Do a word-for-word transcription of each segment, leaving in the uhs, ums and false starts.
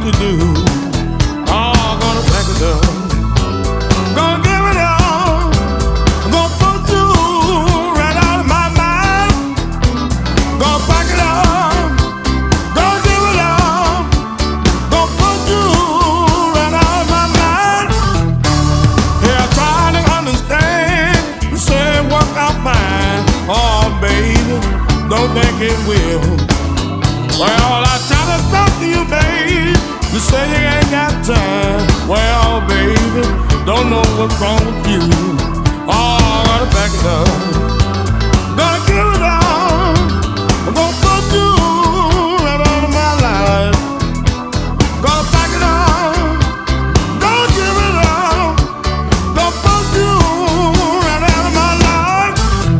to do. Oh, gonna pack it up. Gonna give it all. I'm gonna put you right out of my mind. Gonna pack it up. Gonna give it all. Gonna put you right out of my mind. Yeah, trying to understand. You say it work out fine. Oh, baby, don't think it will. Well, I try to talk to you, babe. You say you ain't got time. Well, baby, don't know what's wrong with you. Oh, I gotta back it up. Gotta give it all. I'm gonna put you right out of my life. Gotta back it up. Gotta give it all. Gonna put you right out of my life.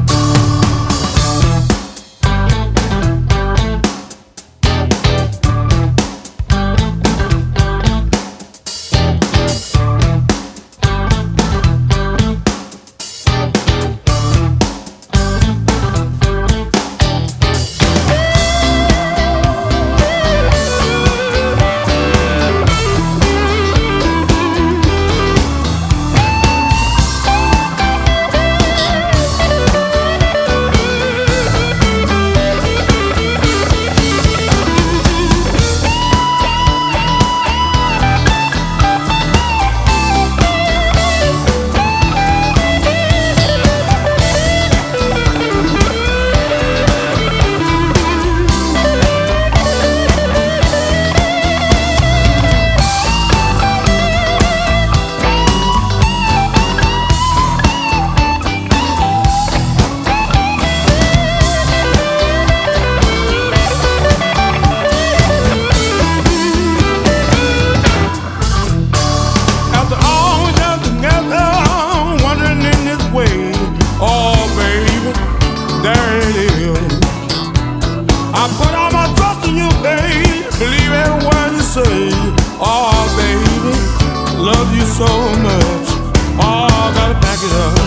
I put all my trust in you, babe. Believe every word you say. Oh, baby, love you so much. Oh, gotta back it up.